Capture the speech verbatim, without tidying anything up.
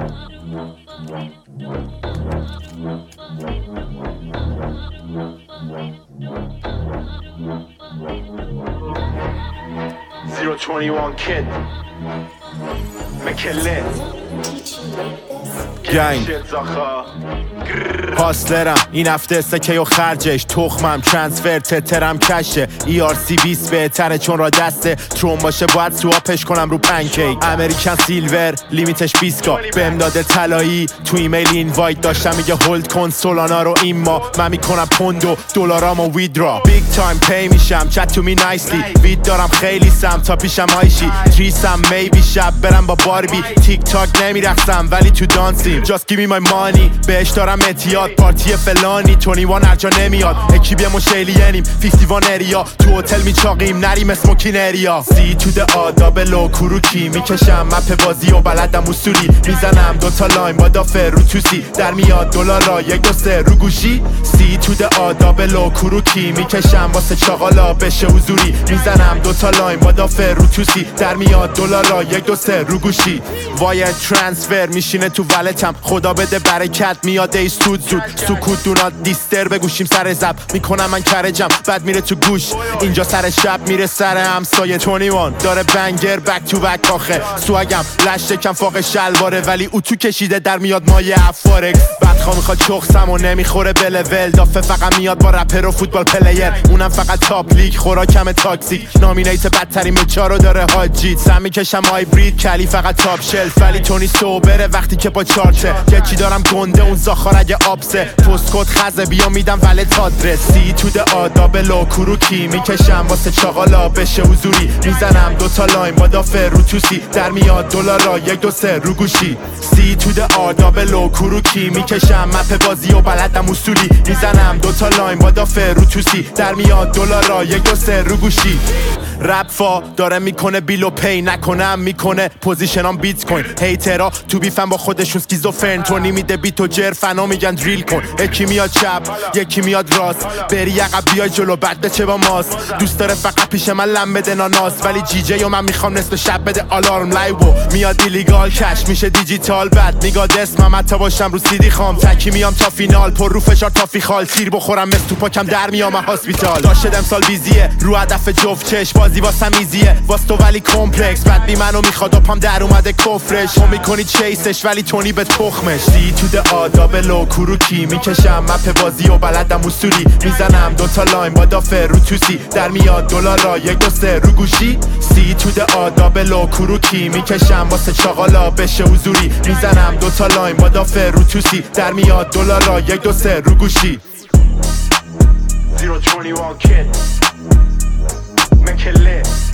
zero twenty-one kid McKellen گنگ هاسلرم این هفته استکی و خرجش تخمم ترانسفر تترم کشه ای آر سی بیست بهتره چون را دسته ترون باشه باید سواپش کنم رو پنکیک امریکن سیلور لیمیتش بیست کا بهم داده طلایی تو ایمیل اینوایت داشتم میگه هولد کن سولانا رو این ما من میکنم پوند و دلارامو ویدرا بیگ تایم پی میشم چت تو می نایسلی وید دارم خیلی سم تا پیشم آیشی تریسم میبی شب برم با باربی تیک تاک نمیرقصم ولی تو دانسیم just give me my money بهش دارم اعتیاد پارتی فلانی بیست و یک هرجا نمیاد اکیبی مشیلینیم پنجاه و یک اریا تو هتل میچاقیم نریم اسموکین اریا سی تو ده آداب لو کروکی میکشم مپ بازی و بلدم اصولی میزنم دوتا لاین با دافر رو توسی در میاد دلارا یک دو سه رو گوشی سی تو ده آداب لو کروکی میکشم واسه چاقالا بشه حضوری میزنم دوتا لاین با دافر رو توسی در میاد دلارا یک دو سه رو گوشی وایر ترانسفر میشینه تو ولتم خدا بده برکت میاد ای سود زود سکوت دونات دیستر بگوشیم سر زب میکنم من کرجم بعد میره تو گوش اینجا سر شب میره سر همسایه بیست و یک داره بنگر بک تو بک آخه سوگم لشته کم فاق شلواره ولی اتو کشیده در میاد مایه افارکس بدخوا میخواد چخسم و نمیخوره به لول دافه فقط میاد با رپر و فوتبال پلیر اونم فقط تاپ لیگ خوراکم تاکسیک نامینیت بدترین مچارو داره حاجیت سم میکشم هایبرید کلی فقط تاپ شلف ولی تونی سوبره وقتی که با چارچه یکی دارم گنده اون زاخار اگه آبسه پست کد خزه بیا میدم ولت آدرس سی تو ده آداب لو کروکی میکشم واسه چاقالا بشه حضوری میزنم دوتا لاین با دافر رو توسی در میاد دلارا یک دو سه رو گوشی سی تو ده آداب لو کروکی میکشم مپ بازی و بلدم اصولی میزنم دوتا لاین با دافر رو توسی در میاد دلارا یک دو سه رو گوشی رپ فا داره میکنه بیلو پی نکنم میکنه پوزیشنام بیت کوین هیترا تو بیفن با خودشون سکیزوفرن تو نمیده بیت و جر فنا میگن دریل کن یکی میاد چپ یکی میاد راست بری عقب بیای جلو بعد بچه با ماست دوست داره فقط پیش من لم بده ناناس ولی جی جی و من میخوام نصف شب بده آلارم لایو میاد ایلیگال کش میشه دیجیتال بعد میگاد اسمم حتی باشم رو سیدی خام تکی میام تا فینال پر رو فشار تا فیخال تیر بخورم مثل تو پاکم در میام هاسپیتال داشت امسال بیزیه رو هدف جفت چش بازی واسم ایزیه واس تو ولی کمپلکس بعد بی منو میخواد و پام در اومده کفرش تو میکنی چیسش ولی تونی به تخمش دی تو ده آداب لو کروکی میکشم مپ بازی و بلدم اصولی میزنم دوتا لاین با دافر رو توسی در میاد دلارا یک دو سه رو گوشی سی تو ده آداب لو کروکی میکشم واسه چاقالا بشه حضوری میزنم دوتا لاین با دافر رو توسی در میاد دلارا یک دو سه رو گوشی zero twenty-one kid McKellen